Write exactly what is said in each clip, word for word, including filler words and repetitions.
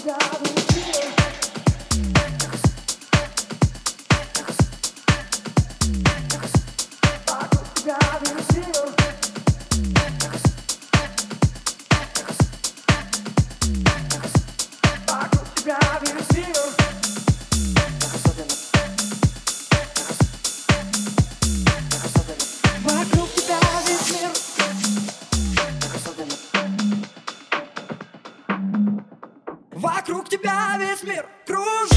Вокруг тебя весь мир кружит.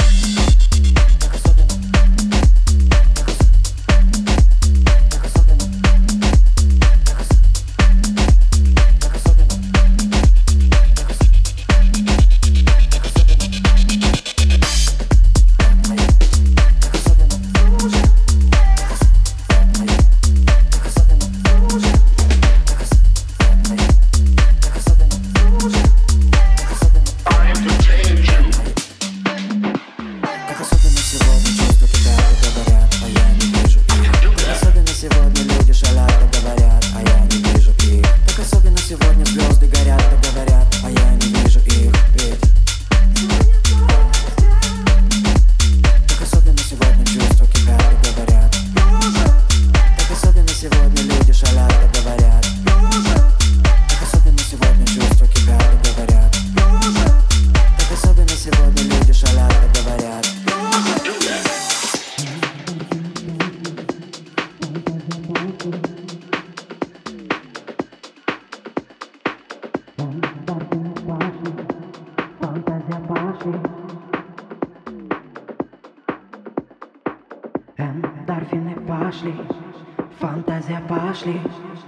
Эндорфины пошли, фантазия пошли.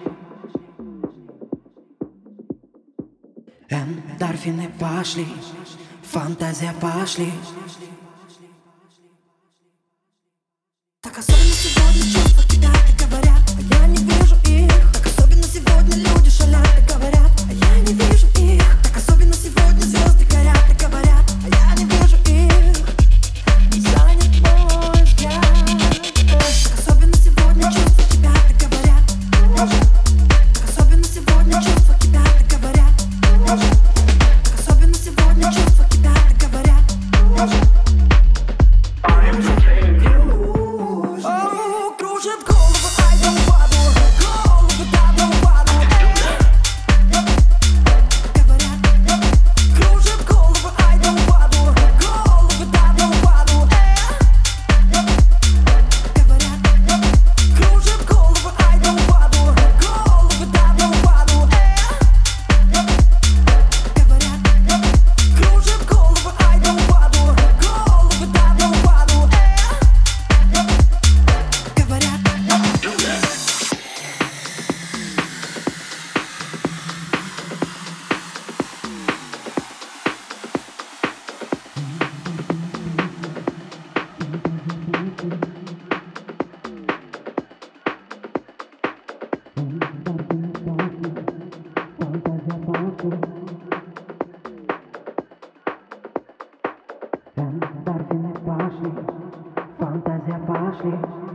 Эндорфины пошли, фантазия пошли. Так особенно сегодня чувства тебя так говорят, а я не вижу их. Так особенно сегодня люди шалят и говорят, а я не вижу их. Так особенно сегодня звезды горят и говорят, а я не вижу их. Занят мой взгляд. Так особенно сегодня чувства тебя так говорят. Так особенно сегодня чувства тебя так говорят. Так особенно сегодня чувства тебя так говорят. Кружит голову, ай да упаду. Голову, да, да упаду. Говорят, кружит голову, ай да упаду. Голову, да, да упаду. Говорят, кружит голову, ай да упаду. Голову, да, да упаду. Говорят, кружит голову, ай да упаду. Голову, да, да упаду. Говорят. Эндорфины пошли, фантазия пошли.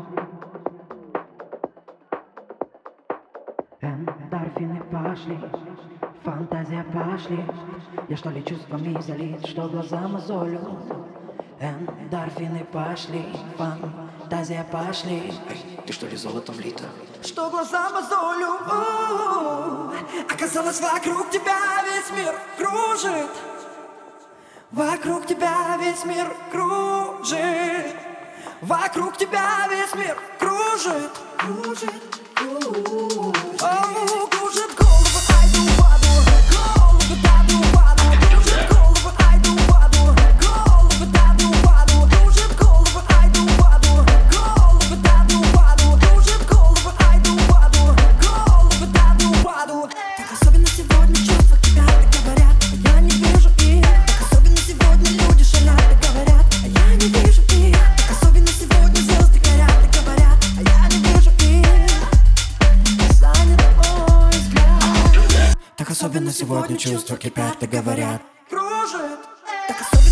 Эндорфины пошли, фантазия пошли. Я что ли чувствами залит, что глаза мозолю. Эндорфины пошли, фантазия пошли. Эй, ты что ли золотом лита? Что глаза мозолю. Оказалось, вокруг тебя весь мир кружит. Вокруг тебя весь мир кружит. Вокруг тебя весь мир кружит. Кружит, кружит. О, кружит голову, ай да упаду. Голову, да, да упаду. Кружит голову, ай да упаду. Голову, да, да упаду. Кружит голову, ай да упаду. Голову, да, да упаду. Кружит голову, ай да упаду. Голову, да, да упаду. Так особенно сегодня чувства тебя так говорят, а я не вижу их. Так особенно сегодня люди шалят и говорят, а я не вижу их. Так особенно сегодня звезды горят и говорят, а я не вижу их. Занят мой взгляд. Так особенно сегодня чувства кипят и говорят. Кружит. Так особенно